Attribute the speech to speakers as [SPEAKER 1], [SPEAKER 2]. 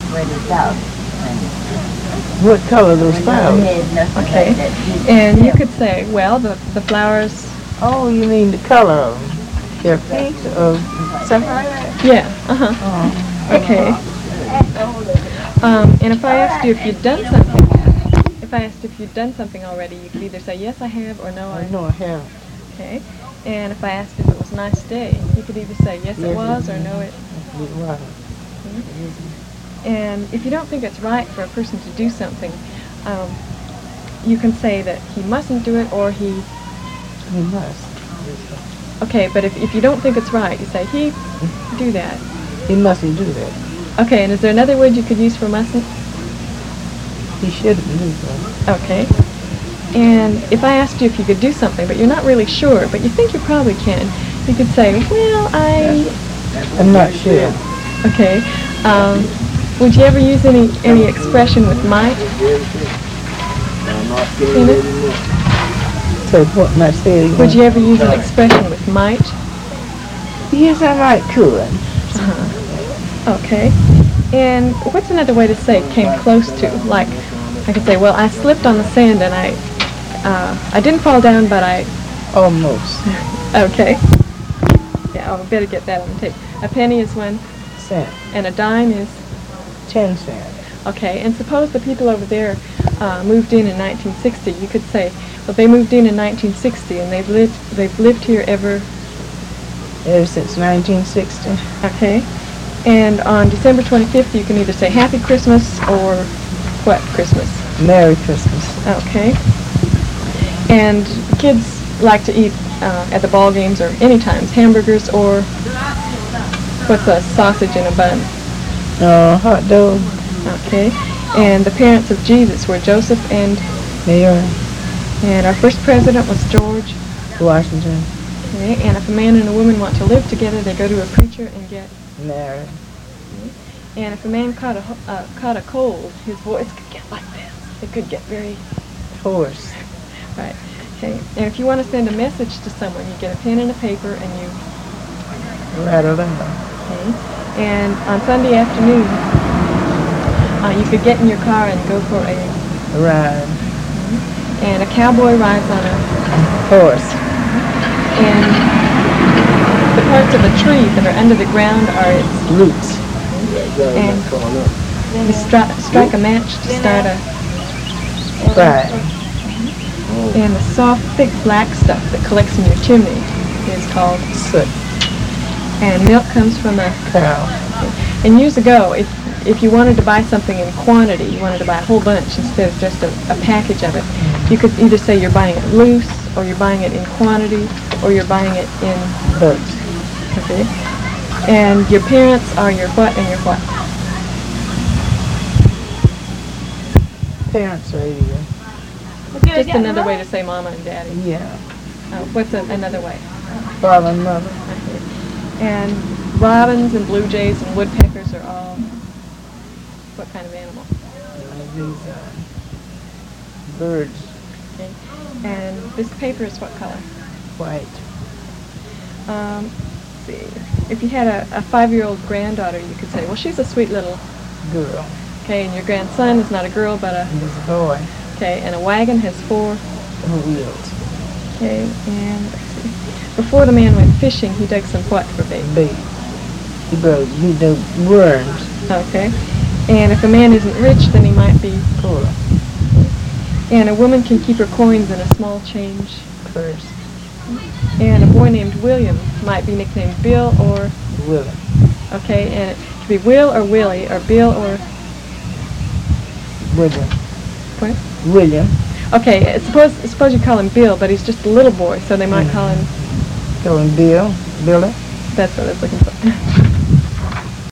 [SPEAKER 1] where the flowers.
[SPEAKER 2] What color are those flowers?
[SPEAKER 3] Okay. And you could say, well, the flowers.
[SPEAKER 2] Oh, you mean the color of them? They're pink or something like that?
[SPEAKER 3] Yeah. Okay. And if I asked you if you'd done something already, you could either say yes I have or no I
[SPEAKER 2] haven't.
[SPEAKER 3] Okay. And if I asked if it was a nice day, you could either say yes it was or no it
[SPEAKER 2] wasn't.
[SPEAKER 3] And if you don't think it's right for a person to do something, you can say that he mustn't do it or he
[SPEAKER 2] must.
[SPEAKER 3] Okay, but if you don't think it's right, you say he do that.
[SPEAKER 2] He mustn't do that.
[SPEAKER 3] Okay, and is there another word you could use for mustn't?
[SPEAKER 2] He shouldn't do that.
[SPEAKER 3] Okay. And if I asked you if you could do something, but you're not really sure, but you think you probably can, you could say, well,
[SPEAKER 2] I'm not sure.
[SPEAKER 3] Okay. Would you ever use any expression with might? Tina?
[SPEAKER 2] So what might say again?
[SPEAKER 3] Would you ever use an expression with might?
[SPEAKER 2] Yes, I might could.
[SPEAKER 3] Okay. And what's another way to say came close to? Like, I could say, well, I slipped on the sand and I didn't fall down, but I...
[SPEAKER 2] Almost.
[SPEAKER 3] Okay. Yeah, I better get that on the tape. A penny is 1
[SPEAKER 2] cent.
[SPEAKER 3] And a dime is?
[SPEAKER 2] 10 cents.
[SPEAKER 3] Okay, and suppose the people over there moved in 1960. You could say, well, they moved in 1960 and they've lived here ever
[SPEAKER 2] since 1960.
[SPEAKER 3] Okay. And on December 25th, you can either say Happy Christmas or what Christmas?
[SPEAKER 2] Merry Christmas.
[SPEAKER 3] Okay. And kids like to eat at the ball games or any times hamburgers or what's a sausage in a bun?
[SPEAKER 2] Hot dog.
[SPEAKER 3] Okay. And the parents of Jesus were Joseph and
[SPEAKER 2] Mary.
[SPEAKER 3] And our first president was George
[SPEAKER 2] Washington.
[SPEAKER 3] Okay. And if a man and a woman want to live together, they go to a preacher and get
[SPEAKER 2] married.
[SPEAKER 3] Okay. And if a man caught a cold, his voice could get like this. It could get very
[SPEAKER 2] hoarse.
[SPEAKER 3] Right. Okay. And if you want to send a message to someone, you get a pen and a paper and you
[SPEAKER 2] write it down.
[SPEAKER 3] Okay. And on Sunday afternoon, you could get in your car and go for a
[SPEAKER 2] ride.
[SPEAKER 3] And a cowboy rides on a
[SPEAKER 2] horse.
[SPEAKER 3] And the parts of a tree that are under the ground are its
[SPEAKER 2] roots.
[SPEAKER 3] And you strike a match to start a
[SPEAKER 2] fire.
[SPEAKER 3] And the soft, thick black stuff that collects in your chimney is called
[SPEAKER 2] soot.
[SPEAKER 3] And milk comes from a
[SPEAKER 2] cow.
[SPEAKER 3] And years ago, if you wanted to buy something in quantity, you wanted to buy a whole bunch instead of just a package of it, you could either say you're buying it loose, or you're buying it in quantity, or you're buying it in
[SPEAKER 2] books.
[SPEAKER 3] Okay. And your parents are your what and your what?
[SPEAKER 2] Parents are your...
[SPEAKER 3] Just another way to say mama and daddy.
[SPEAKER 2] Yeah.
[SPEAKER 3] What's another way?
[SPEAKER 2] Father and mother.
[SPEAKER 3] Okay. And robins and blue jays and woodpeckers are all what kind of animal?
[SPEAKER 2] These birds.
[SPEAKER 3] Okay. And this paper is what color?
[SPEAKER 2] White.
[SPEAKER 3] Let's see. If you had a 5-year-old granddaughter, you could say, well, she's a sweet little
[SPEAKER 2] girl.
[SPEAKER 3] Okay, and your grandson is not a girl, but
[SPEAKER 2] he's a boy.
[SPEAKER 3] Okay, and a wagon has 4
[SPEAKER 2] wheels.
[SPEAKER 3] Okay, and let's see. Before the man went fishing, he dug some what for bait?
[SPEAKER 2] Bait. He dug worms.
[SPEAKER 3] Okay. And if a man isn't rich, then he might be
[SPEAKER 2] poor.
[SPEAKER 3] And a woman can keep her coins in a small change
[SPEAKER 2] purse.
[SPEAKER 3] And a boy named William might be nicknamed Bill or
[SPEAKER 2] Willie.
[SPEAKER 3] Okay, and it could be Will or Willie or Bill or
[SPEAKER 2] William.
[SPEAKER 3] What?
[SPEAKER 2] William.
[SPEAKER 3] Okay, suppose you call him Bill, but he's just a little boy, so they might call him
[SPEAKER 2] Bill. Billy.
[SPEAKER 3] That's what I was looking for.